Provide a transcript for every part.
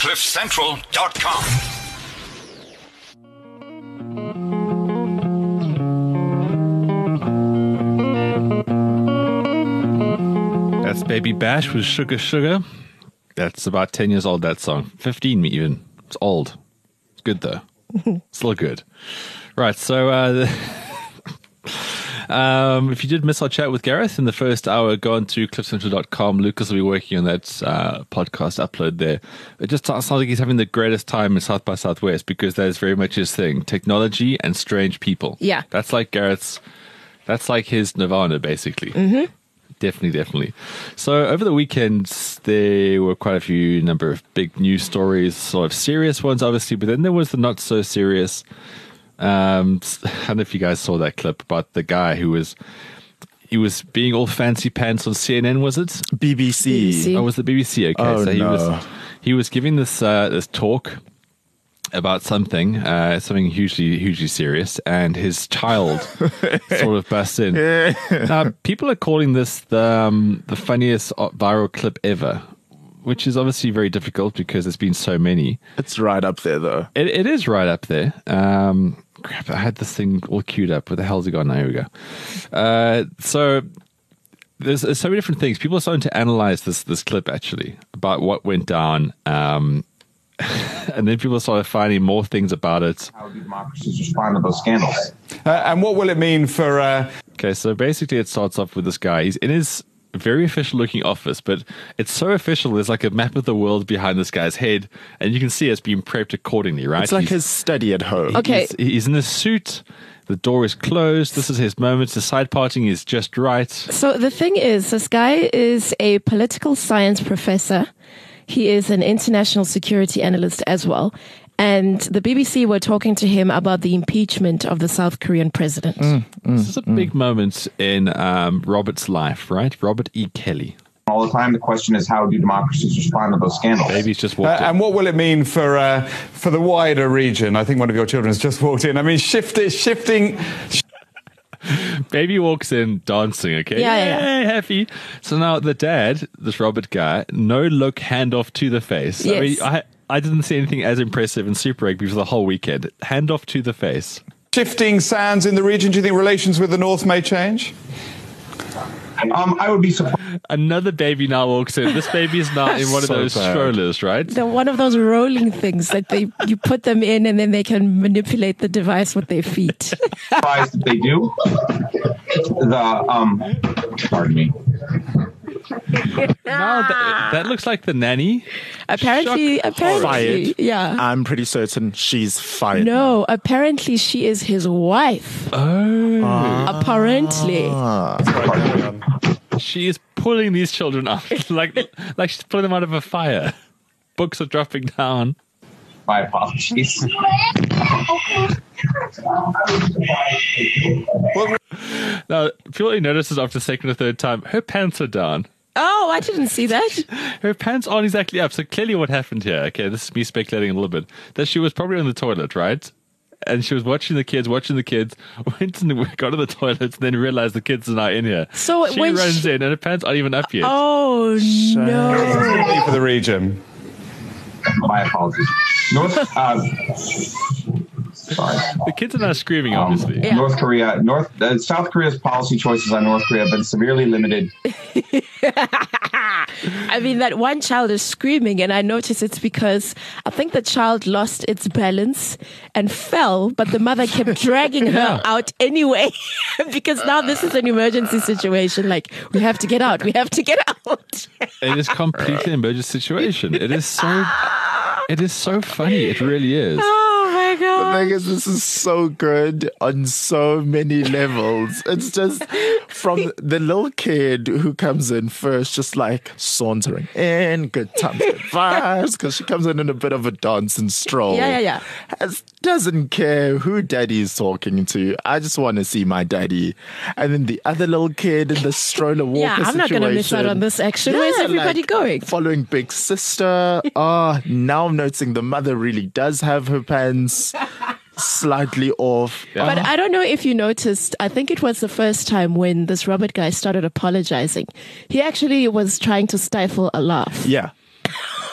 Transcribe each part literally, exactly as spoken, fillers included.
cliff central dot com. That's Baby Bash with Sugar Sugar. That's about ten years old, that song. fifteen even. It's old. It's good, though. Still good. Right, so uh, um, if you did miss our chat with Gareth in the first hour, go on to cliff central dot com. Lucas will be working on that uh, podcast upload there. It just sounds like he's having the greatest time in South by Southwest because that is very much his thing. Technology and strange people. Yeah. That's like Gareth's, that's like his nirvana, basically. Mm-hmm. Definitely, definitely. So over the weekend, there were quite a few number of big news stories, sort of serious ones, obviously, but then there was the not so serious. Um, I don't know if you guys saw that clip about the guy who was he was being all fancy pants on C N N. Was it B B C? B B C. Oh, was it B B C? Okay, Oh, so he no. was he was giving this uh, this talk about something, uh, something hugely, hugely serious, and his child sort of bursts in. Now, people are calling this the um, the funniest viral clip ever, which is obviously very difficult because there's been so many. It's right up there, though. It, it is right up there. Um, crap, I had this thing all queued up. Where the hell's it gone? Now, here we go. Uh, so there's, there's so many different things. People are starting to analyze this this clip, actually, about what went down. Um, and then people started finding more things about it. How do democracies respond to those scandals? Uh, and what will it mean for... Uh... Okay, so basically it starts off with this guy. He's in his very official-looking office, but it's so official, there's like a map of the world behind this guy's head, and you can see it's being prepped accordingly, right? It's like he's, his study at home. Okay. He's, he's in a suit. The door is closed. This is his moment. The side parting is just right. So the thing is, this guy is a political science professor. He is an international security analyst as well. And the B B C were talking to him about the impeachment of the South Korean president. Mm, mm, This is a mm. big moment in um, Robert's life, right? Robert E. Kelly. All the time, the question is, how do democracies respond to those scandals? Baby's just Uh, walked in. and what will it mean for uh, for the wider region? I think one of your children has just walked in. I mean, shift, shifting... Baby walks in dancing, okay? Yeah, yeah, yeah. Yay, happy. So now the dad, this Robert guy, no look, handoff to the face. I mean, Yes. I, I didn't see anything as impressive in Super Rugby for the whole weekend. Handoff to the face. Shifting sands in the region, do you think relations with the North may change? Um, I would be surprised. Another baby now walks in. This baby is now in one of So those bad. strollers, right? They're one of those rolling things that they you put them in and then they can manipulate the device with their feet. Surprised if they do. The um, pardon me. Now that, that looks like the nanny. apparently, Shock apparently, Fired. yeah. I'm pretty certain she's fired. No, apparently she is his wife. Oh. Apparently. She is pulling these children out like like she's pulling them out of a fire. Books are dropping down. My apologies. Now, people notices after the second or third time, her pants are down. Oh, I didn't see that. Her pants aren't exactly up. So clearly what happened here, okay, this is me speculating a little bit, that she was probably on the toilet, right? And she was watching the kids, watching the kids, went and got to the toilet, and then realized the kids are not in here. So she when runs she- in, and her pants aren't even up yet. Oh, no. For the region. My apologies. North. Uh, sorry. The kids are now screaming, Um, obviously. Yeah. North Korea, North uh, South Korea's policy choices on North Korea have been severely limited. I mean, that one child is screaming, and I notice it's because I think the child lost its balance and fell, but the mother kept dragging her out anyway, because now this is an emergency situation. Like, we have to get out. We have to get out. It is completely an emergency situation. It is so, it is so funny. It really is. Oh, my The God. thing is, this is so good on so many levels. It's just from the little kid who comes in first, just like sauntering in, good times, good vibes, because she comes in in a bit of a dance and stroll. Yeah, yeah, yeah. Has, doesn't care who daddy is talking to. I just want to see my daddy. And then the other little kid in the stroller walker Yeah, I'm not going to miss out situation. on this action. Where's Yeah, everybody like, going? Following big sister. Ah, now I'm noticing the mother really does have her pants slightly off. But I don't know if you noticed, I think it was the first time when this Robert guy started apologizing. He actually was trying to stifle a laugh. Yeah.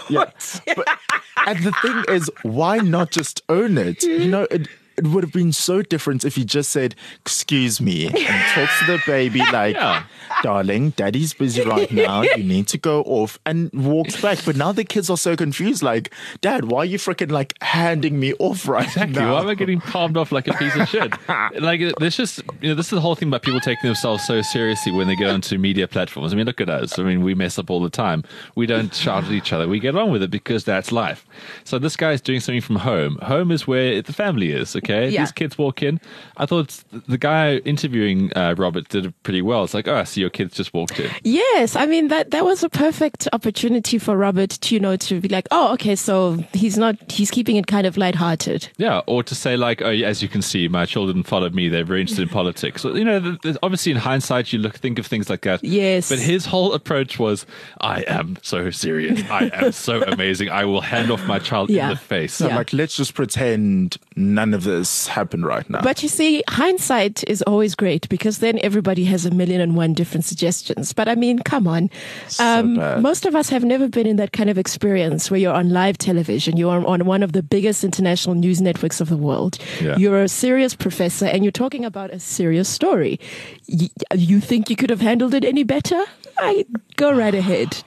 Yeah. But, and the thing is, why not just own it? You know, it, it would have been so different if he just said, excuse me, and talks to the baby like, Yeah. darling, daddy's busy right now. You need to go off, and walks back. But now the kids are so confused. Like, Dad, why are you freaking like handing me off right Exactly. now? Why am I getting palmed off like a piece of shit? Like, there's just, you know, this is the whole thing about people taking themselves so seriously when they get onto media platforms. I mean, look at us. I mean, we mess up all the time. We don't shout at each other. We get on with it because that's life. So this guy's doing something from home. Home is where the family is, okay? Yeah. These kids walk in. I thought the guy interviewing uh, Robert did it pretty well. It's like, oh, I see your kids just walked in. Yes, I mean that that was a perfect opportunity for Robert to, you know, to be like, oh, okay, so he's not he's keeping it kind of lighthearted. Yeah, or to say like, oh, as you can see, my children followed me. They're very interested in politics. So, you know, th- th- obviously in hindsight, you look think of things like that. Yes. But his whole approach was, I am so serious. I am so amazing. I will hand off my child Yeah. in the face. So Yeah. like, let's just pretend none of this happened right now. But you see, hindsight is always great because then everybody has a million and one different suggestions. But I mean, come on. Um, bad. most of us have never been in that kind of experience where you're on live television. You're on one of the biggest international news networks of the world. Yeah. You're a serious professor and you're talking about a serious story. Y- you think you could have handled it any better? I go right ahead.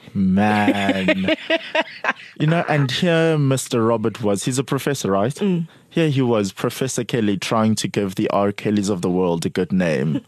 Man. You know, and here Mister Robert was, he's a professor, right? Mm. Here he was, Professor Kelly, trying to give the R. Kellys of the world a good name.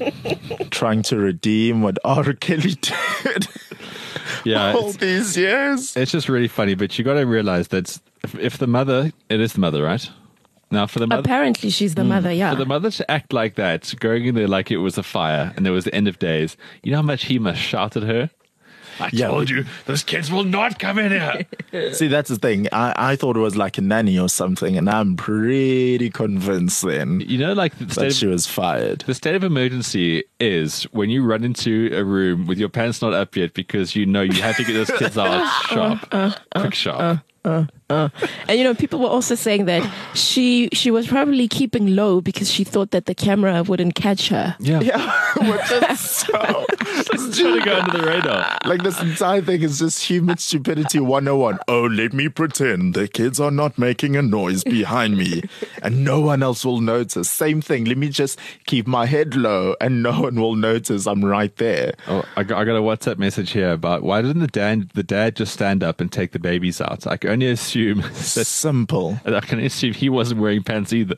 Trying to redeem what R. Kelly did Yeah, all it's, these years. it's just really funny. But you got to realize that if, if the mother, it is the mother, right? Now, for the mother, Apparently, she's the mother, yeah. for the mother to act like that, going in there like it was a fire and it was the end of days, you know how much he must shout at her? I Yeah, told but- you, those kids will not come in here. See, that's the thing. I, I thought it was like a nanny or something, and I'm pretty convinced then You know, like the that state, she of, was fired. the state of emergency is when you run into a room with your pants not up yet because you know you have to get those kids out sharp, quick sharp. And you know, people were also saying that she she was probably keeping low because she thought that the camera wouldn't catch her. Yeah, Yeah, which is so. just trying to go under the radar. Like, this entire thing is just human stupidity one oh one. Oh, let me pretend the kids are not making a noise behind me and no one else will notice. Same thing. Let me just keep my head low and no one will notice I'm right there. Oh, I got, I got a WhatsApp message here about why didn't the dad the dad just stand up and take the babies out? I can only assume that Simple. I can assume he wasn't wearing pants either.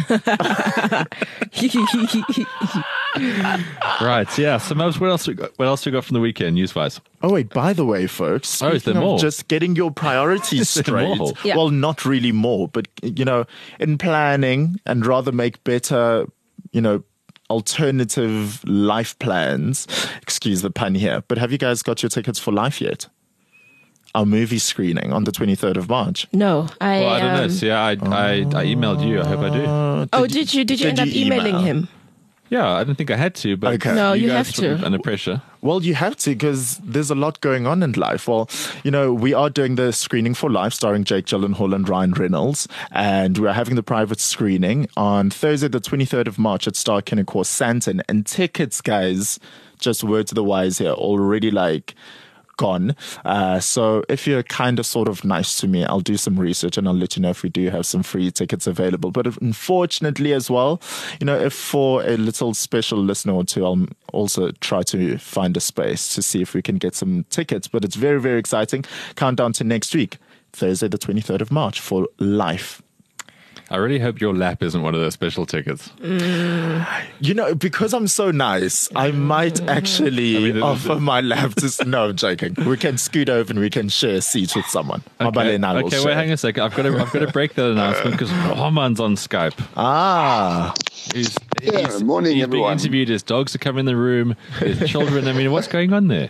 Right, yeah. So, Mubs, what else? We got, what else we got from the weekend, news-wise? Oh, wait, by the way, folks, Oh, is there speaking of more? just getting your priorities Is there straight. more? Yeah. Well, not really more, but, you know, in planning and rather make better, you know, alternative life plans. Excuse the pun here. But have you guys got your tickets for Life yet? Our movie screening on the twenty-third of March. No, I. Well, I don't know. um, See, I, I, I emailed you. I hope I do. Uh, oh, did you did you end up you emailing email? him? Yeah, I didn't think I had to, but Okay. No, you guys have to. were under pressure. Well, you have to because there's a lot going on in life. Well, you know, we are doing the screening for Life starring Jake Gyllenhaal and Ryan Reynolds. And we are having the private screening on Thursday, the twenty-third of March at Star Kinnick Santon. And tickets, guys, just word to the wise here, already like gone. Uh, so if you're kind of sort of nice to me, I'll do some research and I'll let you know if we do have some free tickets available. But if, unfortunately as well, you know, if for a little special listener or two, I'll also try to find a space to see if we can get some tickets. But it's very, very exciting. Countdown to next week, Thursday, the twenty-third of March for Life. I really hope your lap isn't one of those special tickets. You know, because I'm so nice, I might actually I mean, the- offer my lap to... No, I'm joking. We can scoot over and we can share a seat with someone. Mabale and I will okay, share. wait, hang on a second. I've got to, I've got to break that announcement because Roman's on Skype. Ah, He's, Yeah, he's, morning, he's being everyone. interviewed. His dogs are coming in the room. His children. I mean, what's going on there?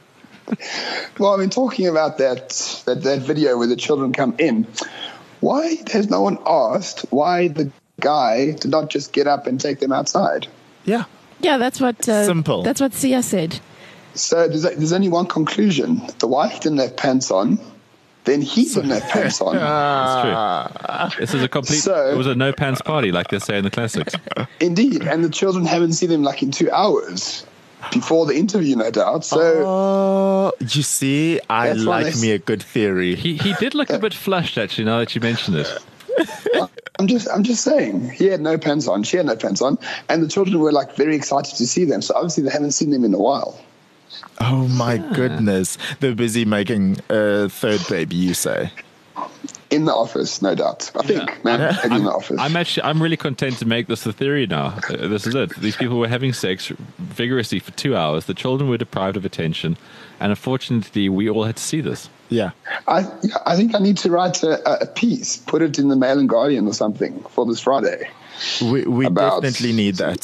Well, I mean, talking about that, that that video where the children come in, why has no one asked why the guy did not just get up and take them outside? yeah. Yeah, that's what. Uh, Simple. That's what Sia said. So there's, there's only one conclusion. The wife didn't have pants on, then he didn't have pants on. That's true. This is a complete. So- it was a no pants party, like they say in the classics. Indeed, and the children haven't seen them like in two hours. before the interview, no doubt. So Oh, you see, I That's why like they- me a good theory. He he did look a bit flushed, actually, now that you mention it. I'm just, I'm just saying, he had no pants on, she had no pants on, and the children were like very excited to see them. So obviously they haven't seen them in a while. Oh my goodness. They're busy making a third baby, you say? In the office, no doubt. I think, man, maybe in the office. I'm actually I'm really content to make this the theory now. Uh, this is it. These people were having sex vigorously for two hours. The children were deprived of attention, and unfortunately, we all had to see this. Yeah. I, yeah, I think I need to write a, a piece, put it in the Mail and Guardian or something for this Friday. We, we About- definitely need that.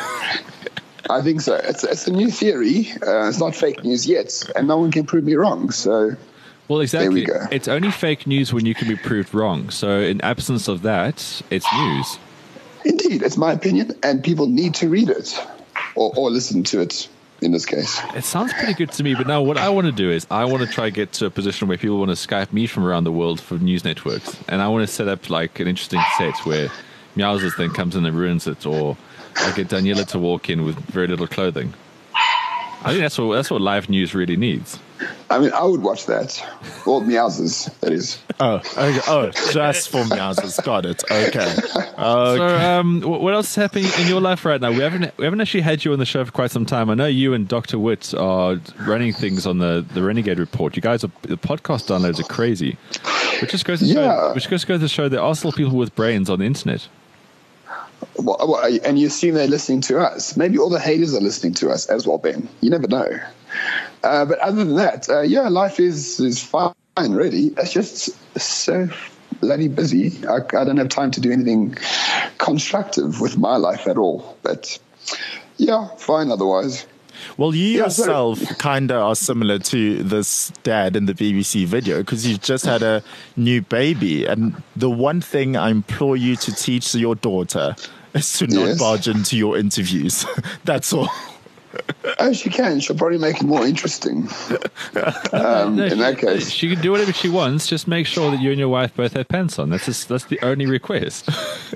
I think so. It's, it's a new theory. Uh, it's not fake news yet, and no one can prove me wrong. So, Well, exactly. There we go. It's only fake news when you can be proved wrong. So, in absence of that, it's news. indeed, it's my opinion, and people need to read it or, or listen to it. In this case, It sounds pretty good to me, but now what I want to do is I want to try get to a position where people want to Skype me from around the world for news networks, and I want to set up like an interesting set where Meowsers then comes in and ruins it, or I get Daniela to walk in with very little clothing. I think that's what that's what live news really needs. I mean, I would watch that. All Meowsers, that is. Oh, okay. Oh, just for Meowsers. Got it. Okay. Okay. So, um, wh- what else is happening in your life right now? We haven't we haven't actually had you on the show for quite some time. I know you and Doctor Witt are running things on the, the Renegade Report. You guys are the podcast downloads are crazy, which just goes to show, Yeah. which just goes to show there are still people with brains on the internet. Well, well, and you assume they're listening to us. Maybe all the haters are listening to us as well, Ben. You never know. Uh, but other than that, uh, yeah, life is, is fine, really. It's just so bloody busy. I, I don't have time to do anything constructive with my life at all. But, yeah, fine otherwise. Well, you Yeah, so- yourself kind of are similar to this dad in the B B C video because you've just had a new baby. And the one thing I implore you to teach your daughter is to not Yes. barge into your interviews. That's all. Oh, she can. She'll probably make it more interesting. Um, No, in she, that case. she can do whatever she wants. Just make sure that you and your wife both have pants on. That's just, that's the only request.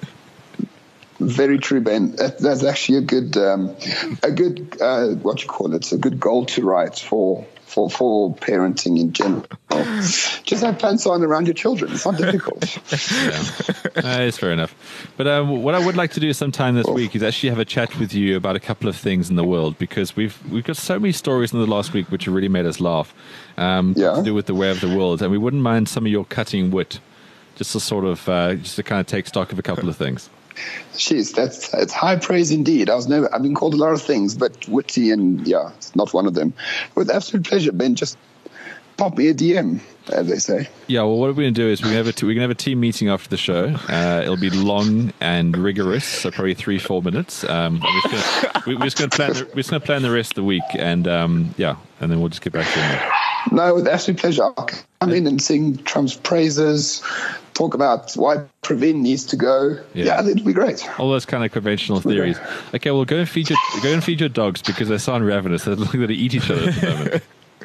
Very true, Ben. That, that's actually a good, um, a good, uh, what you call it, a good goal to write for, for, for parenting in general. Just have pants on around your children. It's not difficult. Yeah, uh, it's fair enough. But um, what I would like to do sometime this week is actually have a chat with you about a couple of things in the world, because we've we've got so many stories in the last week which have really made us laugh. Um, Yeah. To do with the way of the world, and we wouldn't mind some of your cutting wit, just to sort of uh, just to kind of take stock of a couple of things. Jeez, that's it's high praise indeed. I was never, I've been called a lot of things, but witty and yeah, it's not one of them. With absolute pleasure, Ben. Just pop me a D M, as they say. Yeah, well, what we're going to do is we're going to have a, t- we're going to have a team meeting after the show. Uh, it'll be long and rigorous, so probably three, four minutes. Um, we're just gonna, we- we're just going to plan. The, we're just going to plan the rest of the week, and um, yeah, and then we'll just get back to it. No, with absolute pleasure. I'll come in and sing Trump's praises, talk about why Pravin needs to go. Yeah. Yeah, it'll be great. All those kind of conventional theories. Okay, well, go and feed your go and feed your dogs because they sound ravenous. They look like they eat each other at the moment.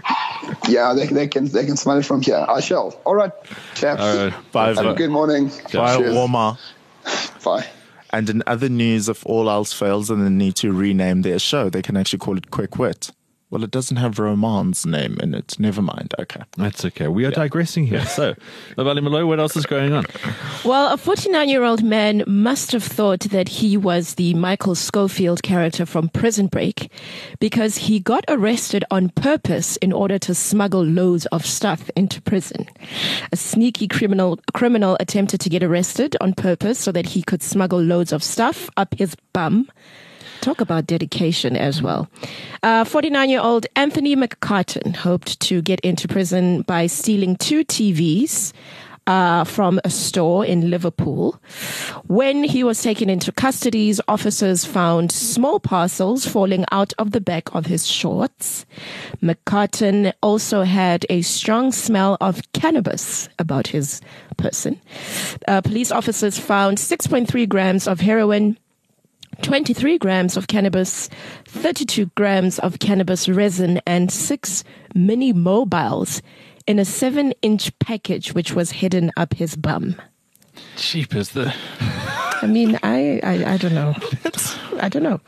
Yeah, they, they can they can smell it from here. I shall. All right, chaps. All right. Bye, Have a good morning. Bye, Cheers. Warmer. Bye. And in other news, if all else fails and they need to rename their show, they can actually call it Quick Wit. Well, it doesn't have Roman's name in it. Never mind. Okay. That's okay. We are digressing here. So, Nabali Malloy, what else is going on? Well, a forty-nine-year-old man must have thought that he was the Michael Schofield character from Prison Break because he got arrested on purpose in order to smuggle loads of stuff into prison. A sneaky criminal criminal attempted to get arrested on purpose so that he could smuggle loads of stuff up his bum. Talk about dedication as well. Uh, forty-nine-year-old Anthony McCartan hoped to get into prison by stealing two T Vs uh, from a store in Liverpool. When he was taken into custody, officers found small parcels falling out of the back of his shorts. McCartan also had a strong smell of cannabis about his person. Uh, police officers found six point three grams of heroin, twenty-three grams of cannabis, thirty-two grams of cannabis resin, and six mini mobiles in a seven-inch package which was hidden up his bum. Cheap as the. I mean, I, I, I don't know. I don't know.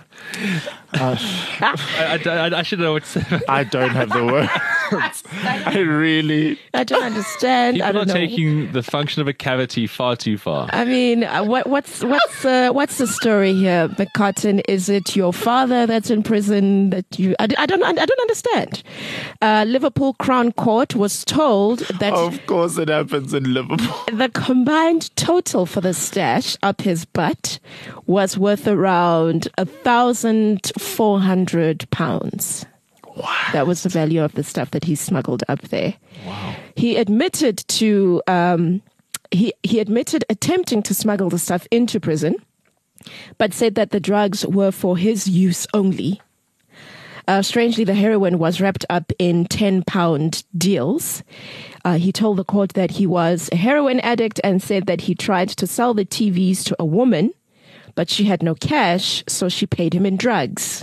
I, I, I, I should know what to say. I don't have the words. I really. I don't understand. People I don't are know. taking the function of a cavity far too far. I mean, uh, what, what's what's uh, what's the story here, McCartan? Is it your father that's in prison? That you? I, I don't. I don't understand. Uh, Liverpool Crown Court was told that Of course, it happens in Liverpool. the combined total for the stash up his butt was worth around a thousand four hundred pounds. Wow. That was the value of the stuff that he smuggled up there. Wow. He admitted to um, he he admitted attempting to smuggle the stuff into prison, but said that the drugs were for his use only. Uh, strangely, the heroin was wrapped up in ten pound deals. Uh, he told the court that he was a heroin addict and said that he tried to sell the T Vs to a woman, but she had no cash, so she paid him in drugs.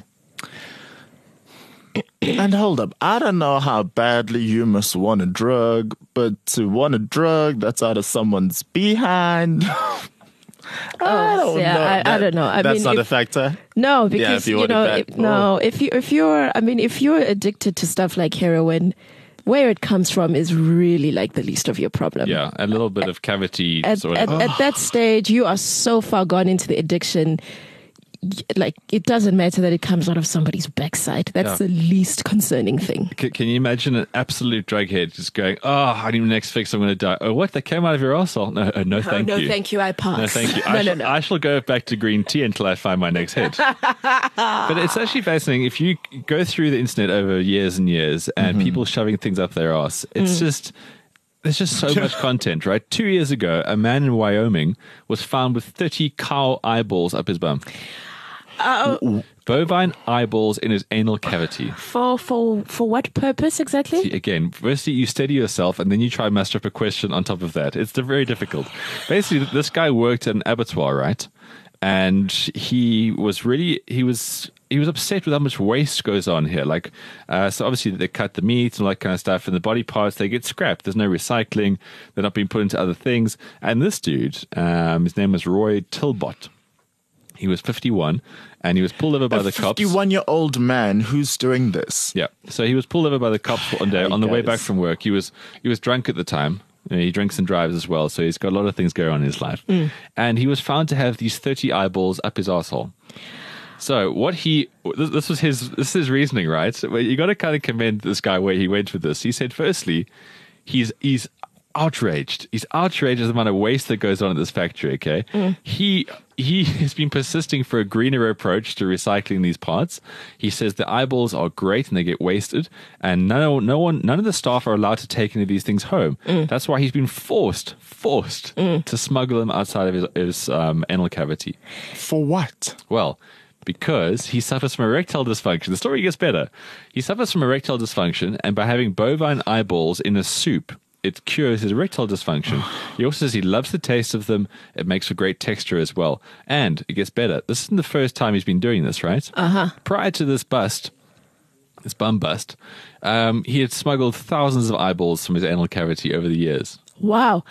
And hold up, I don't know how badly you must want a drug, but to want a drug that's out of someone's behind, I don't yeah, know. I- I don't know. I that's mean, not if- a factor. No, because if you you, want it know, bad. if, no. If you if you're, I mean, if you're addicted to stuff like heroin, where it comes from is really like the least of your problem. Yeah, a little bit of cavity. At, sort at, of, at that stage, you are so far gone into the addiction. y- Like, it doesn't matter that it comes out of somebody's backside. That's Yeah. the least concerning thing. C- can you imagine an absolute drug head just going, "Oh, I need my next fix. I'm going to die." Oh, what? That came out of your arsehole? No, uh, no, thank oh, no, you. thank you. I pass. No, thank you. no, I, no, shall, no. I shall go back to green tea until I find my next hit. But it's actually fascinating. If you go through the internet over years and years and people shoving things up their arse, it's just, there's just so much content, right? Two years ago, a man in Wyoming was found with thirty cow eyeballs up his bum. Bovine eyeballs in his anal cavity. For for for what purpose exactly? Again, firstly, you steady yourself, and then you try and muster up a question on top of that. It's very difficult. Basically, this guy worked at an abattoir, right? And he was really he was he was upset with how much waste goes on here. Like, uh, so obviously they cut the meat and all that kind of stuff, and the body parts they get scrapped. There's no recycling. They're not being put into other things. And this dude, um, his name was Roy Tilbot. He was fifty-one, and he was pulled over by A the cops. fifty-one-year-old man who's doing this. Yeah. So he was pulled over by the cops one day on the way guys. back from work. He was he was drunk at the time. You know, he drinks and drives as well, so he's got a lot of things going on in his life. And he was found to have these thirty eyeballs up his asshole. So what he this, this was his this is his reasoning, right? So you got to kind of commend this guy where he went with this. He said, firstly, he's he's outraged. He's outraged at the amount of waste that goes on at this factory. Okay, he he has been persisting for a greener approach to recycling these parts. He says the eyeballs are great and they get wasted, and no no one none of the staff are allowed to take any of these things home. That's why he's been forced forced to smuggle them outside of his, his um, anal cavity. For what? Well, because he suffers from erectile dysfunction. The story gets better. He suffers from erectile dysfunction, and by having bovine eyeballs in a soup, it cures his erectile dysfunction. He also says he loves the taste of them. It makes for great texture as well. And it gets better. This isn't the first time he's been doing this, right? Uh-huh. Prior to this bust, this bum bust, um, he had smuggled thousands of eyeballs from his anal cavity over the years. Wow.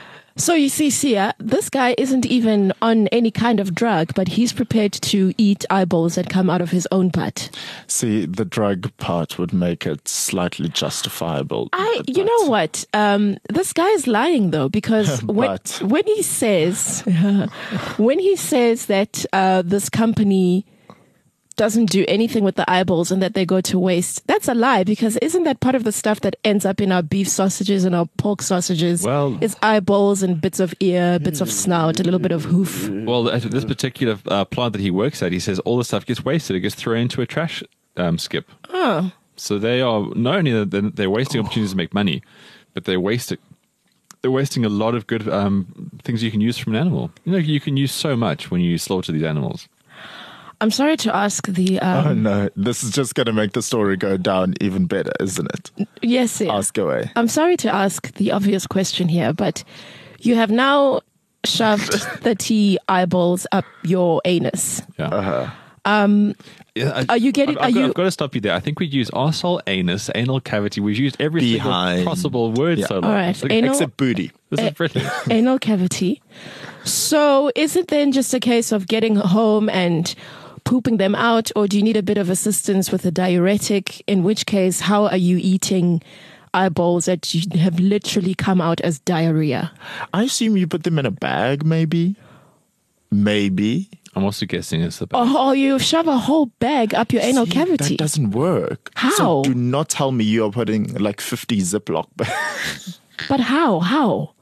So you see, Sia, this guy isn't even on any kind of drug, but he's prepared to eat eyeballs that come out of his own butt. See, the drug part would make it slightly justifiable. I, but- you know what? Um, this guy is lying though, because when, But- when he says, when he says that uh, this company doesn't do anything with the eyeballs and that they go to waste, that's a lie, because isn't that part of the stuff that ends up in our beef sausages and our pork sausages? Well- is eyeballs and bits of ear, bits of snout, a little bit of hoof. Well, at this particular uh, plant that he works at, he says all the stuff gets wasted. It gets thrown into a trash um, skip. Oh. So they are not only that they're- they're wasting opportunities to make money, but they're wasting they're wasting a lot of good um, things you can use from an animal. You know, you can use so much when you slaughter these animals. I'm sorry to ask the. Um, Oh no, this is just going to make the story go down even better, isn't it? yes, yeah. Ask away. I'm sorry to ask the obvious question here, but you have now shoved thirty eyeballs up your anus. Yeah. Um, Yeah, I- Are you getting- I've, I've are got, you- I've got to stop you there. I think we'd use arsehole, anus, anal cavity. We've used every Behind. single possible word Yeah. so long. All right, It's like- anal- Except booty. This is brilliant. anal cavity. So is it then just a case of getting home and pooping them out, or do you need a bit of assistance with a diuretic? In which case, how are you eating eyeballs that you have literally come out as diarrhea? I assume you put them in a bag, maybe. Maybe. I'm also guessing it's the bag. Oh, you shove a whole bag up your anal See, cavity. That doesn't work. How? So do not tell me you are putting like fifty Ziploc bags. But how? How?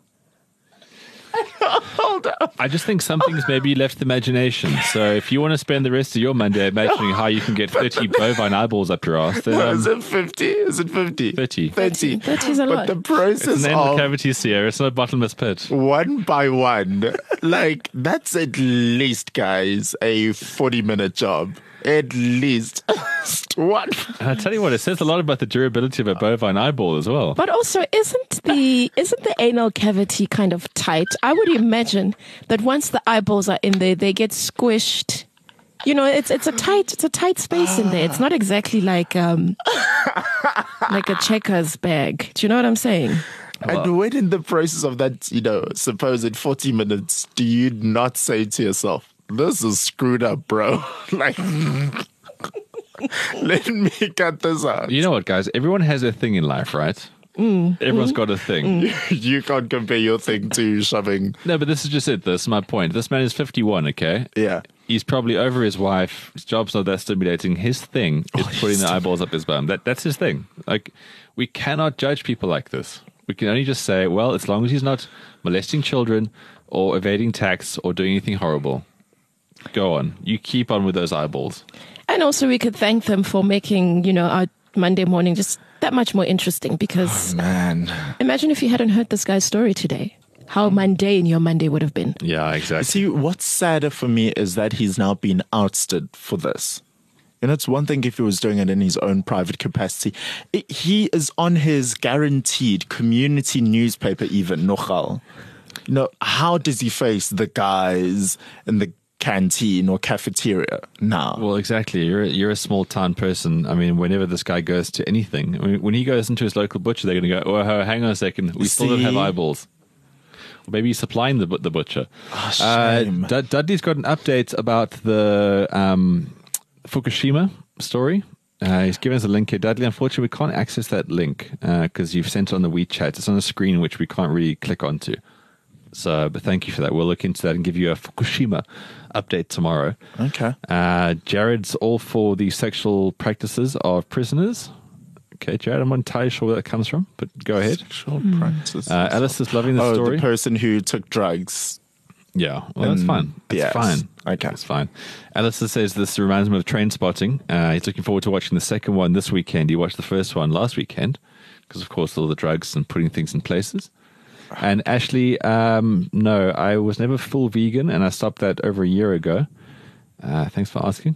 Hold up. I just think some things maybe left the imagination. So if you want to spend the rest of your Monday imagining how you can get thirty bovine eyeballs up your ass, then um, Is it fifty? Is it fifty? thirty. thirty. thirty is a But lot. the process It's an anal of cavity, Sierra. It's not a bottomless pit. one by one, like that's at least, guys, a forty minute job. At least. One. And I tell you what, it says a lot about the durability of a bovine eyeball as well. But also, isn't the isn't the anal cavity kind of tight? I would imagine that once the eyeballs are in there, they get squished. You know, it's it's a tight it's a tight space in there. It's not exactly like um like a checkers bag. Do you know what I'm saying? And when in the process of that, you know, supposed forty minutes, do you not say to yourself, this is screwed up, bro? Like, let me cut this out. You know what, guys? Everyone has a thing in life, right? Mm. Everyone's Mm. got a thing. Mm. You can't compare your thing to shoving. No, but this is just it. This is my point. This man is fifty-one, okay? Yeah. He's probably over his wife. His job's not that stimulating. His thing is Oh, putting the his eyeballs up his bum. That That's his thing. Like, we cannot judge people like this. We can only just say, well, as long as he's not molesting children or evading tax or doing anything horrible, go on. You keep on with those eyeballs. And also, we could thank them for making, you know, our Monday morning just that much more interesting. Because Oh, man, imagine if you hadn't heard this guy's story today, how mundane your Monday would have been. Yeah, exactly. See, what's sadder for me is that he's now been ousted for this. You know, it's one thing if he was doing it in his own private capacity. It, he is on his guaranteed community newspaper, even, Nochal. You know, how does he face the guys in the canteen or cafeteria now? Well, exactly. You're a, you're a small town person. I mean, whenever this guy goes to anything, I mean, when he goes into his local butcher, they're going to go, oh, hang on a second. We still don't have See? eyeballs. Or maybe he's supplying the, the butcher. Oh, shame. Uh, D- Dudley's got an update about the um, Fukushima story. Uh, he's given us a link here. Dudley, unfortunately, we can't access that link because uh, you've sent it on the WeChat. It's on a screen which we can't really click onto. So, but thank you for that. We'll look into that and give you a Fukushima update tomorrow. Okay. Uh, Jared's all for the sexual practices of prisoners. Okay, Jared, I'm not entirely sure where that comes from, but go ahead. Sexual practices. Uh, Alice is loving the oh, story. the person who took drugs. Yeah, well, that's Um, fine. That's yes. fine. Okay. That's fine. Alistair says this reminds him of Train Spotting. Uh, he's looking forward to watching the second one this weekend. He watched the first one last weekend because, of course, all the drugs and putting things in places. And Ashley, um, no, I was never full vegan, and I stopped that over a year ago. Uh, thanks for asking.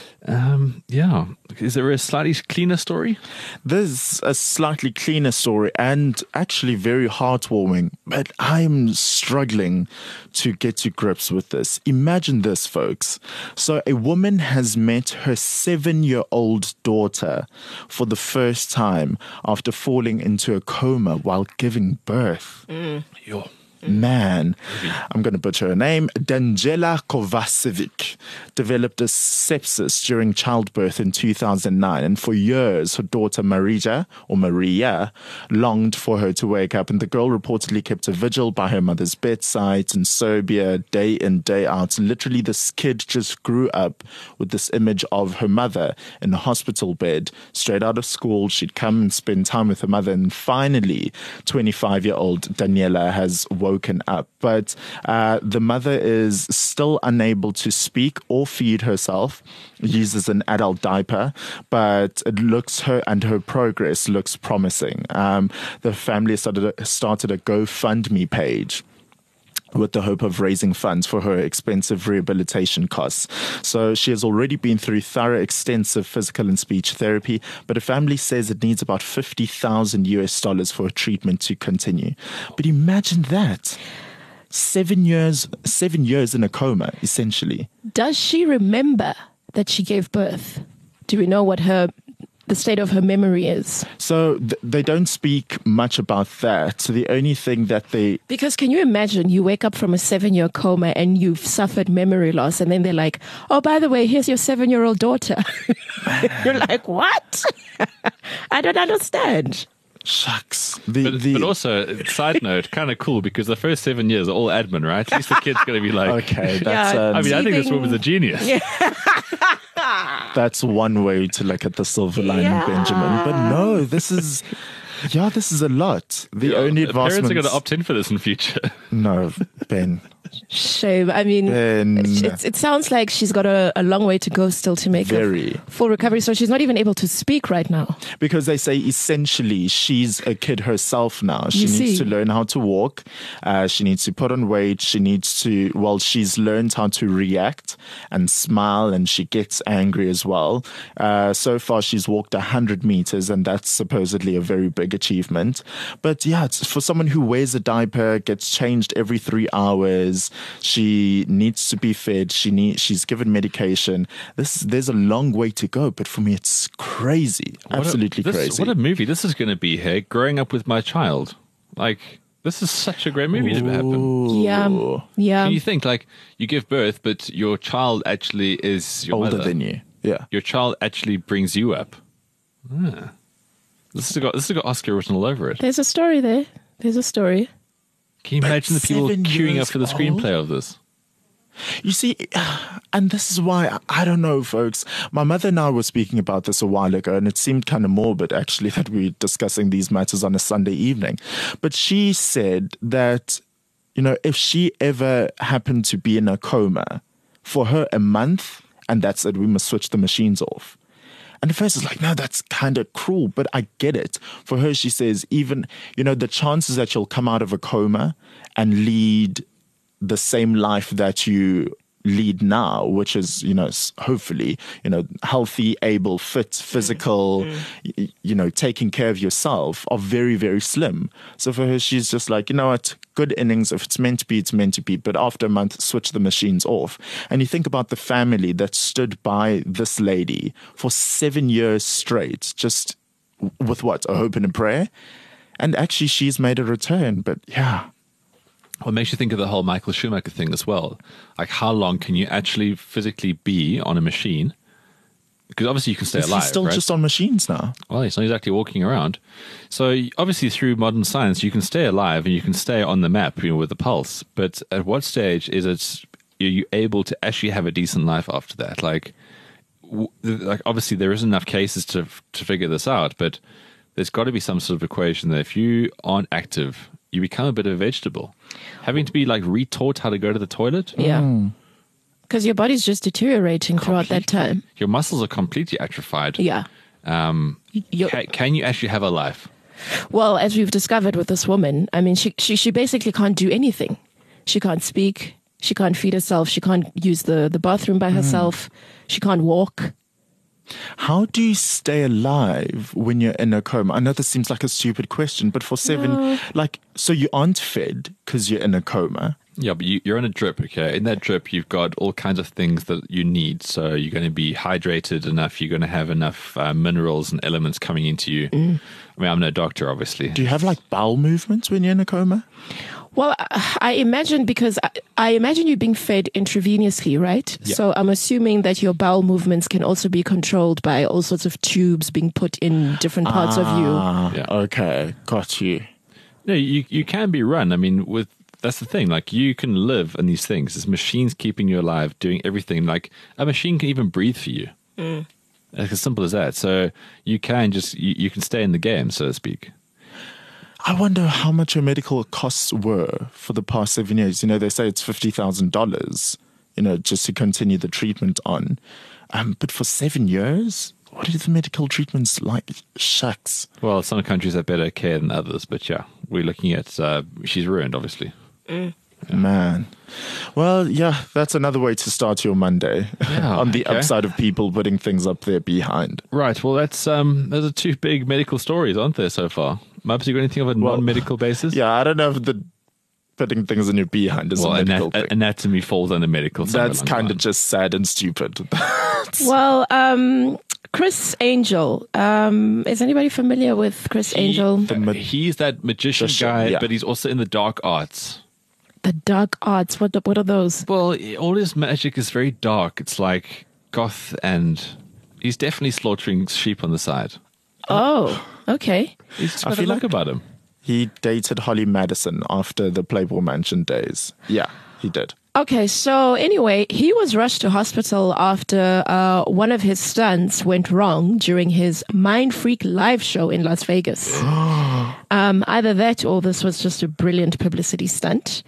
Um, yeah. Is there a slightly cleaner story? There's a slightly cleaner story and actually very heartwarming, but I'm struggling to get to grips with this. Imagine this, folks. So a woman has met her seven-year-old daughter for the first time after falling into a coma while giving birth. Mm. Yo. Man, I'm going to butcher her name. Danjela Kovacevic developed a sepsis during childbirth in two thousand nine. And for years, her daughter Marija, or Maria, longed for her to wake up. And the girl reportedly kept a vigil by her mother's bedside in Serbia, day in, day out. Literally, this kid just grew up with this image of her mother in a hospital bed. Straight out of school, she'd come and spend time with her mother. And finally, twenty-five-year-old Daniela has woken up, but uh, the mother is still unable to speak or feed herself, uses an adult diaper, but it looks her and her progress looks promising. Um, the family started a, started a GoFundMe page with the hope of raising funds for her expensive rehabilitation costs. So she has already been through thorough, extensive physical and speech therapy, but her family says it needs about fifty thousand U S dollars for her treatment to continue. But imagine that. Seven years, seven years in a coma, essentially. Does she remember that she gave birth? Do we know what her the state of her memory is. So th- they don't speak much about that. So the only thing that they Because can you imagine you wake up from a seven-year coma and you've suffered memory loss, and then they're like, oh, by the way, here's your seven-year-old daughter. You're like, what? I don't understand. Shucks. The, But, the, but also, side note, kind of cool because the first seven years are all admin, right? At least the kid's going to be like, okay, that's Yeah, um, I mean, I think this Teething- woman's a genius. that's one way to look at the silver lining, Yeah. Benjamin. But no, this is yeah, this is a lot. The only The parents are advancement. going to opt in for this in future. No, Ben. Shame. I mean, Ben. it's, it sounds like she's got a, a long way to go still to make Very. a full recovery. So she's not even able to speak right now. Because they say essentially she's a kid herself now. She You needs see. to learn how to walk. Uh, she needs to put on weight. She needs to, well, she's learned how to react and smile, and she gets angry as well. Uh, so far, she's walked one hundred meters, and that's supposedly a very big achievement. But yeah, it's for someone who wears a diaper, gets changed every three hours. She needs to be fed. She need, she's given medication. This There's a long way to go, but for me, it's crazy. What a- Absolutely this- crazy. What a movie this is going to be here, growing up with my child. Like, this is such a great movie to happen. Yeah. Yeah. Can you think, like, you give birth, but your child actually is your Older mother. than you. Yeah. Your child actually brings you up. Ah. This has got this has got Oscar written all over it. There's a story there. There's a story. Can you imagine the people seven queuing years up for the old? screenplay of this? You see, and this is why, I don't know, folks. My mother and I were speaking about this a while ago, and it seemed kind of morbid, actually, that we were discussing these matters on a Sunday evening. But she said that, you know, if she ever happened to be in a coma, for her a month, and that's it, we must switch the machines off. And at first it's like, no, that's kind of cruel, but I get it. For her, she says, even, you know, the chances that you'll come out of a coma and lead the same life that you lead now, which is, you know, s- hopefully, you know, healthy, able, fit, physical, y- you know, taking care of yourself, are very, very slim. So for her, she's just like, you know what, good innings. If it's meant to be, it's meant to be. But after a month, switch the machines off. And you think about the family that stood by this lady for seven years straight, just w- with what, a hope and a prayer? And actually, she's made a return. But yeah. Well, it makes you think of the whole Michael Schumacher thing as well. Like, how long can you actually physically be on a machine? Because obviously you can stay Is alive, he still right? just on machines now? Well, he's not exactly walking around. So y- obviously through modern science, you can stay alive and you can stay on the map, you know, with the pulse. But at what stage is it are you able to actually have a decent life after that? Like, w- th- like obviously there isn't enough cases to to figure this out, but there's got to be some sort of equation that if you aren't active, you become a bit of a vegetable. Having to be like retaught how to go to the toilet. Yeah. Because your body's just deteriorating throughout that time. Your muscles are completely atrophied. Yeah. Um, You're- ca- can you actually have a life? Well, as we've discovered with this woman, I mean, she, she she basically can't do anything. She can't speak. She can't feed herself. She can't use the, the bathroom by herself. She can't walk. How do you stay alive when you're in a coma? I know this seems like a stupid question, but for seven, like, so you aren't fed because you're in a coma. Yeah, but you, you're on a drip, okay? In that drip, you've got all kinds of things that you need. So you're going to be hydrated enough. You're going to have enough uh, minerals and elements coming into you. Mm. I mean, I'm no doctor, obviously. Do you have like bowel movements when you're in a coma? Well, I imagine because I, I imagine you being fed intravenously, right? Yeah. So I'm assuming that your bowel movements can also be controlled by all sorts of tubes being put in different parts of you. Ah, Yeah. okay, got you. No, you, you can be run. I mean, with that's the thing. Like, you can live in these things. There's machines keeping you alive, doing everything. Like, a machine can even breathe for you. Mm. It's as simple as that. So you can just, you, you can stay in the game, so to speak. I wonder how much your medical costs were for the past seven years. You know, they say it's fifty thousand dollars, you know, just to continue the treatment on. Um, but for seven years, what are the medical treatments like? Shucks. Well, some countries have better care than others, but yeah, we're looking at, uh, she's ruined, obviously. Man. Well, yeah, that's another way to start your Monday. Yeah, on the okay. upside of people putting things up there behind. Right. Well, that's um, those are two big medical stories, aren't there, so far? Mubs, you got anything of a Well, non-medical basis? Yeah, I don't know if the putting things in your behind is Well, a medical ana- thing. anatomy falls under medical. somewhere That's along the kind of line. just sad and stupid. Well, um, Chris Angel. Um, is anybody familiar with Chris Angel? He, uh, he's that magician Magician, guy, yeah. but he's also in the dark arts. The dark arts. What the, what are those? Well, all his magic is very dark. It's like goth, and he's definitely slaughtering sheep on the side. Oh, okay. He's just I got a feel look like- about him. He dated Holly Madison after the Playboy Mansion days. Yeah, he did. Okay, so anyway, he was rushed to hospital after uh, one of his stunts went wrong during his Mind Freak live show in Las Vegas. um, either that or this was just a brilliant publicity stunt.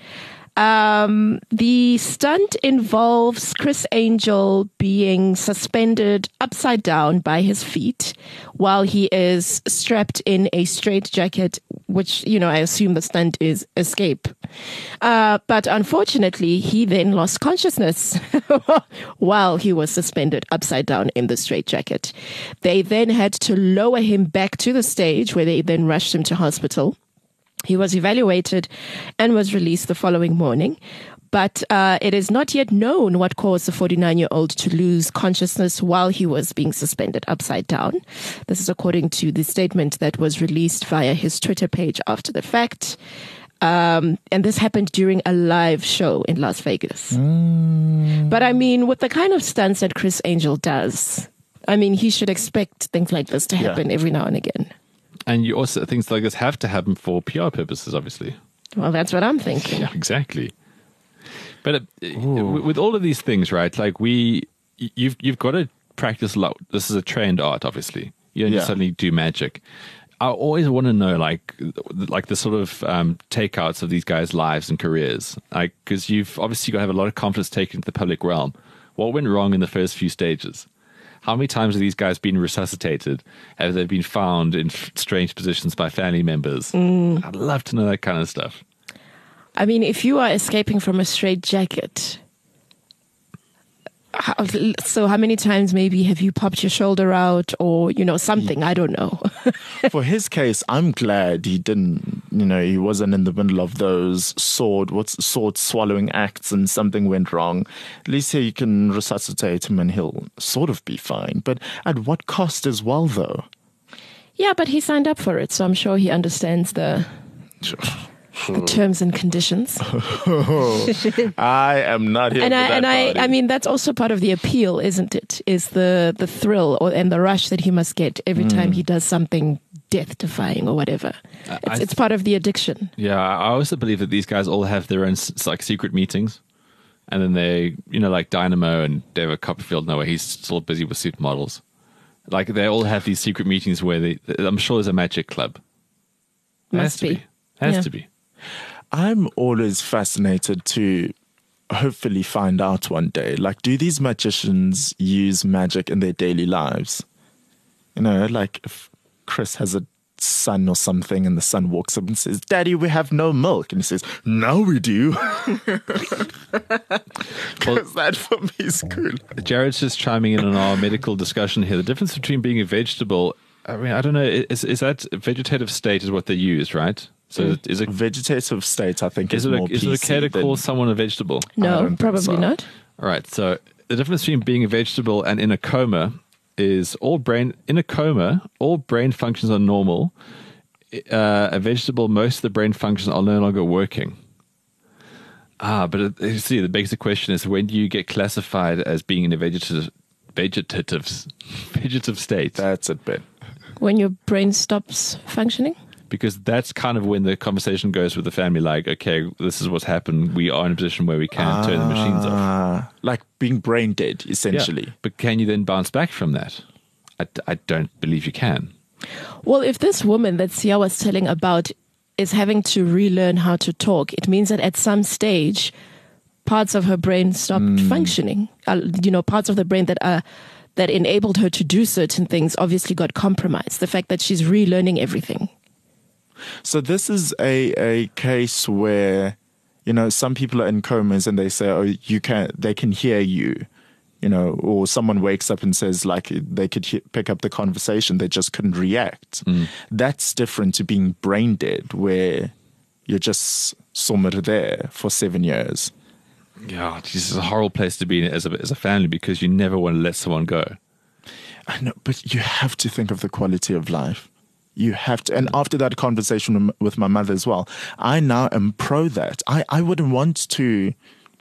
Um, the stunt involves Chris Angel being suspended upside down by his feet while he is strapped in a straitjacket, which, you know, I assume the stunt is escape. Uh, but unfortunately, he then lost consciousness while he was suspended upside down in the straitjacket. They then had to lower him back to the stage where they then rushed him to hospital. He was evaluated and was released the following morning. But uh, it is not yet known what caused the forty-nine-year-old to lose consciousness while he was being suspended upside down. This is according to the statement that was released via his Twitter page after the fact. Um, and this happened during a live show in Las Vegas. Mm. But I mean, with the kind of stunts that Chris Angel does, I mean, he should expect things like this to happen Yeah. every now and again. And you also things like this have to happen for P R purposes, obviously. Well, that's what I'm thinking. Yeah, exactly. But uh, w- with all of these things, right? Like we, y- you've you've got to practice a lot. This is a trained art, obviously. You don't Yeah. just suddenly do magic. I always want to know, like, like the sort of um, takeouts of these guys' lives and careers, like because you've obviously got to have a lot of confidence taken into the public realm. What went wrong in the first few stages? How many times have these guys been resuscitated? Have they been found in f- strange positions by family members? Mm. I'd love to know that kind of stuff. I mean, if you are escaping from a straitjacket, how, so how many times maybe have you popped your shoulder out or, you know, something? I don't know. For his case, I'm glad he didn't, you know, he wasn't in the middle of those sword, what's sword swallowing acts and something went wrong. At least here you can resuscitate him and he'll sort of be fine. But at what cost as well, though? Yeah, but he signed up for it, so I'm sure he understands the, the terms and conditions. I am not here and for I that and I, party. I mean that's also part of the appeal, isn't it? Is the the thrill or and the rush that he must get every time he does something death-defying or whatever. It's, I- it's part of the addiction. Yeah, I also believe that these guys all have their own s- like secret meetings, and then they, you know, like Dynamo and David Copperfield, know where he's still busy with supermodels. Like they all have these secret meetings where they. I'm sure there's a magic club. Has Must to be. be. Has Yeah. to be. I'm always fascinated to hopefully find out one day. Like, do these magicians use magic in their daily lives? You know, like if Chris has a son or something and the son walks up and says, "Daddy, we have no milk." And he says, "Now we do." Because that for me is cool. Jared's just chiming in on our medical discussion here. The difference between being a vegetable, I mean, I don't know, is is that vegetative state is what they use, right? So is it Vegetative state, I think, is is, it, more a, is it P okay C to than- call someone a vegetable? I No, don't think probably so. not. All right. So the difference between being a vegetable and in a coma is all brain in a coma, all brain functions are normal. Uh, a vegetable, most of the brain functions are no longer working. Ah, but it, you see, the basic question is: when do you get classified as being in a vegetative, vegetative, vegetative state? That's it, Ben. When your brain stops functioning? Because that's kind of when the conversation goes with the family. Like, okay, this is what's happened. We are in a position where we can turn the machines off. Ah, like being brain dead, essentially. Yeah. But can you then bounce back from that? I, I don't believe you can. Well, if this woman that Sia was telling about is having to relearn how to talk, it means that at some stage, parts of her brain stopped functioning. Uh, you know, parts of the brain that are that enabled her to do certain things obviously got compromised. The fact that she's relearning everything. So this is a, a case where, you know, some people are in comas and they say, oh, you can, they can hear you, you know, or someone wakes up and says like they could he- pick up the conversation, they just couldn't react. That's different to being brain dead, where you're just somewhere there for seven years. Yeah, this is a horrible place to be in as a, as a family because you never want to let someone go. I know, but you have to think of the quality of life. You have to. And after that conversation with my mother as well, I now am pro that. I, I wouldn't want to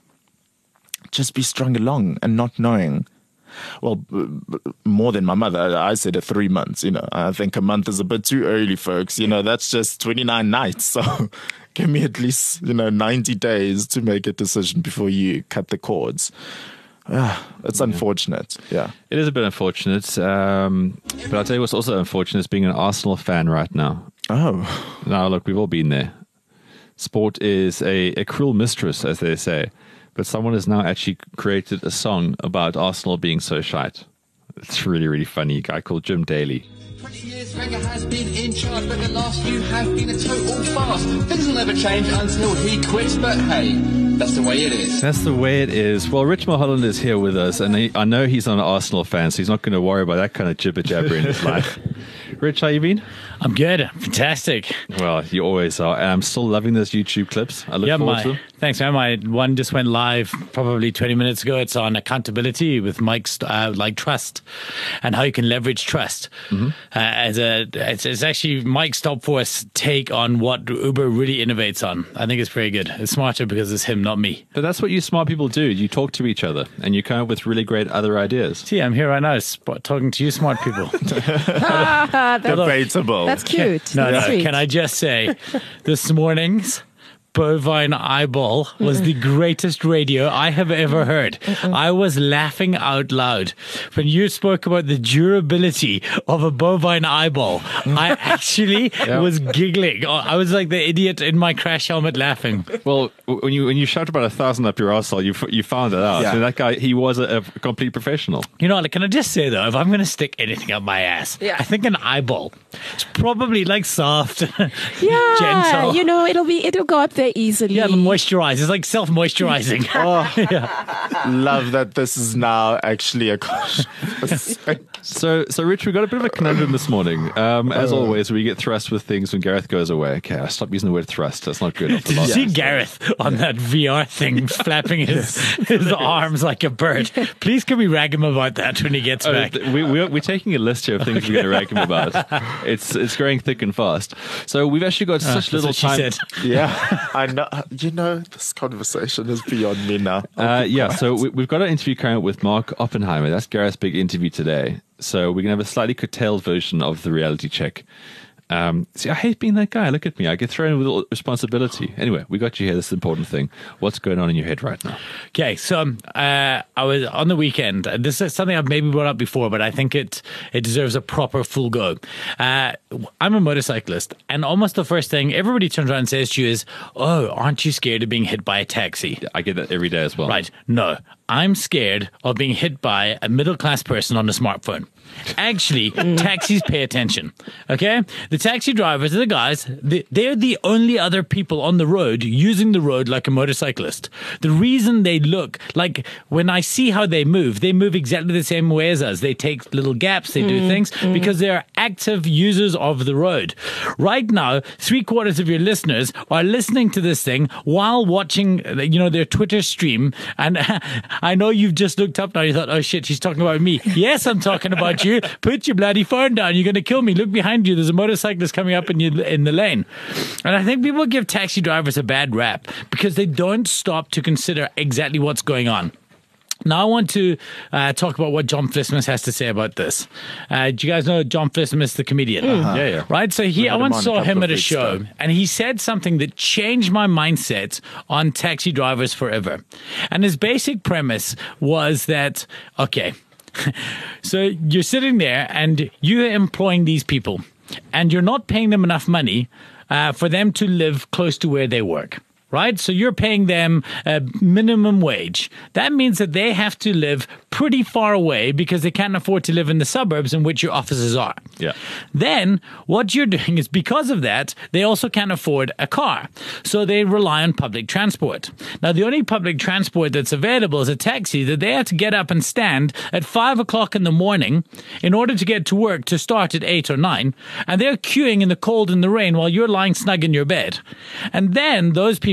just be strung along and not knowing. Well, more than my mother. I said it three months. You know, I think a month is a bit too early, folks. You know, that's just twenty-nine nights. So give me at least, you know, ninety days to make a decision before you cut the cords. Ah, it's unfortunate. Yeah. It is a bit unfortunate. Um, but I'll tell you what's also unfortunate is being an Arsenal fan right now. Oh. Now, look, we've all been there. Sport is a, a cruel mistress, as they say. But someone has now actually created a song about Arsenal being so shite. It's really, really funny. A guy called Jim Daly. twenty years Wenger has been in charge, but the last few have been a total farce. Things will never change until he quits, but hey, that's the way it is. That's the way it is. Well, Rich Mulholland is here with us, and he, I know he's not an Arsenal fan, so he's not going to worry about that kind of jibber-jabber in his life. Rich, how you been? I'm good. Fantastic. Well, you always are. I'm still loving those YouTube clips. I look yeah, forward my, to them. Thanks, man. My one just went live probably twenty minutes ago. It's on accountability with Mike's uh, like trust and how you can leverage trust. Mm-hmm. Uh, as a, it's, it's actually Mike's Top Force take on what Uber really innovates on. I think it's pretty good. It's smarter because it's him, not me. But that's what you smart people do. You talk to each other and you come up with really great other ideas. See, I'm here right now sp- talking to you smart people. That's, Debatable. that's cute. No, That's no. sweet. Can I just say, this morning's bovine eyeball was the greatest radio I have ever heard. I was laughing out loud when you spoke about the durability of a bovine eyeball. I actually Yeah. was giggling. I was like the idiot in my crash helmet laughing. Well, when you when you shout about a thousand up your arsehole, you f- you found it out. Yeah. And that guy, he was a, a complete professional. You know, like, can I just say though, if I'm going to stick anything up my ass, Yeah. I think an eyeball. It's probably like soft, yeah, gentle. you know, it'll be it'll go up there easily. Yeah, moisturize. It's like self-moisturizing. Love that this is now actually a conversation. So, so Rich, we got a bit of a conundrum this morning. Um, as always, we get thrust with things when Gareth goes away. Okay, I'll stop using the word thrust. That's not good. Did you see Gareth on that V R thing flapping his, his arms like a bird? Please can we rag him about that when he gets Uh, back? th- we, we're, we're taking a list here of things we're going to rag him about. It's it's growing thick and fast. So we've actually got Uh, such that's little what she time. said. Yeah, I know. You know, this conversation is beyond me now. Uh, yeah, so we, we've got an interview coming up with Mark Oppenheimer. That's Gareth's big interview today. So we're going to have a slightly curtailed version of the reality check. Um, see, I hate being that guy. Look at me. I get thrown with all responsibility. Anyway, we got you here. This is the important thing. What's going on in your head right now? Okay, so um, uh, I was on the weekend. uh, This is something I've maybe brought up before, but I think it it deserves a proper full go. Uh, I'm a motorcyclist, and almost the first thing everybody turns around and says to you is, "Oh, aren't you scared of being hit by a taxi?" I get that every day as well. Right. No, I'm scared of being hit by a middle class person on a smartphone. Actually, taxis pay attention. Okay? The taxi drivers are the guys, they, they're the only other people on the road using the road like a motorcyclist. The reason they look like when I see how they move, they move exactly the same way as us. They take little gaps, they do things because they're active users of the road. Right now, three quarters of your listeners are listening to this thing while watching, you know, their Twitter stream. And I know you've just looked up now. You thought, oh shit, she's talking about me. Yes, I'm talking about you. Put your bloody phone down. You're going to kill me. Look behind you. There's a motorcyclist coming up in, you, in the lane. And I think people give taxi drivers a bad rap because they don't stop to consider exactly what's going on. Now I want to uh, talk about what John Flismus has to say about this. Uh, do you guys know John Flismus, the comedian? Uh-huh. Yeah, yeah. Right? So he, We I had him once on a saw couple him of at a weeks show, ago. and he said something that changed my mindset on taxi drivers forever. And his basic premise was that, okay, so you're sitting there and you're employing these people, and you're not paying them enough money uh, for them to live close to where they work. Right? So you're paying them a minimum wage. That means that they have to live pretty far away because they can't afford to live in the suburbs in which your offices are. Yeah. Then what you're doing is because of that, they also can't afford a car. So they rely on public transport. Now, the only public transport that's available is a taxi that they have to get up and stand at five o'clock in the morning in order to get to work to start at eight or nine. And they're queuing in the cold and the rain while you're lying snug in your bed. And then those people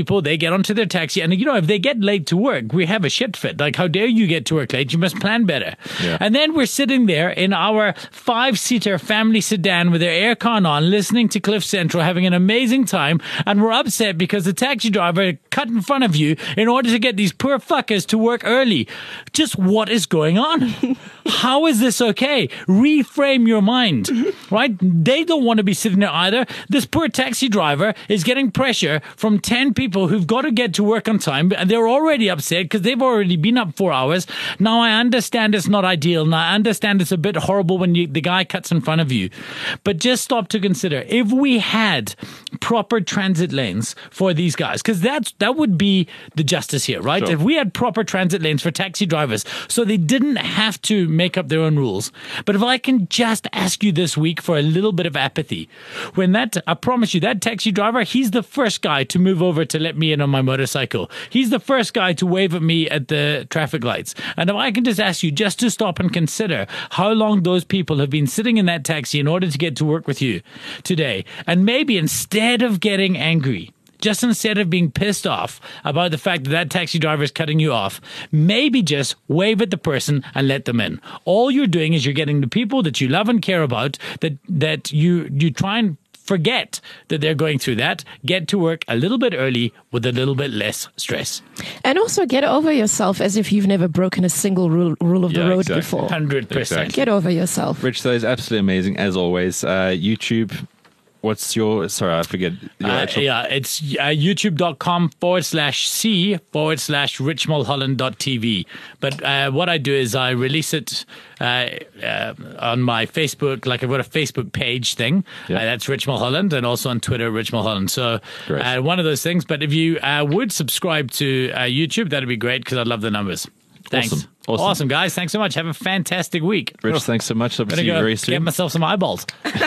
people, they get onto their taxi, and you know, if they get late to work, we have a shit fit. Like, how dare you get to work late? You must plan better. Yeah. And then we're sitting there in our five-seater family sedan with their aircon on, listening to Cliff Central, having an amazing time, and we're upset because the taxi driver cut in front of you in order to get these poor fuckers to work early. Just what is going on? How is this okay? Reframe your mind, right? They don't want to be sitting there either. This poor taxi driver is getting pressure from ten people who've got to get to work on time, and they're already upset because they've already been up four hours. Now, I understand it's not ideal, and I understand it's a bit horrible when you, the guy cuts in front of you, but just stop to consider, if we had proper transit lanes for these guys, because that's that would be the justice here, right? Sure. If we had proper transit lanes for taxi drivers, so they didn't have to make up their own rules. But if I can just ask you this week for a little bit of apathy, when that, I promise you, that taxi driver, he's the first guy to move over to let me in on my motorcycle. He's the first guy to wave at me at the traffic lights. And if I can just ask you just to stop and consider how long those people have been sitting in that taxi in order to get to work with you today, and maybe instead of getting angry, just instead of being pissed off about the fact that that taxi driver is cutting you off, maybe just wave at the person and let them in. All you're doing is you're getting the people that you love and care about, that that you you try and forget that they're going through that, get to work a little bit early with a little bit less stress. And also get over yourself as if you've never broken a single rule, rule of the Yeah, road exactly. before. one hundred percent. Exactly. Get over yourself. Rich, that is absolutely amazing, as always. Uh, YouTube, what's your, sorry, I forget. Your Uh, actual, yeah, it's uh, youtube.com forward slash C forward slash richmulholland.tv. But uh, what I do is I release it uh, uh, on my Facebook, like I've got a Facebook page thing. Yeah. Uh, that's Rich Mulholland, and also on Twitter, Rich Mulholland. So Great. uh, one of those things. But if you uh, would subscribe to uh, YouTube, that'd be great, because I'd love the numbers. Thanks. Awesome. Awesome. guys. Thanks so much. Have a fantastic week. Rich, thanks so much. I'll I'm see going you very to soon. get myself some eyeballs.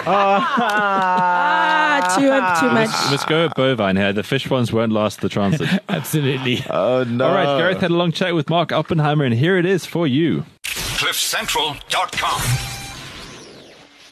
Ah, too, too much. Let's go at bovine here. The fish ones won't last the transit. Absolutely. Oh, no. All right, Gareth had a long chat with Mark Oppenheimer, and here it is for you. cliff central dot com.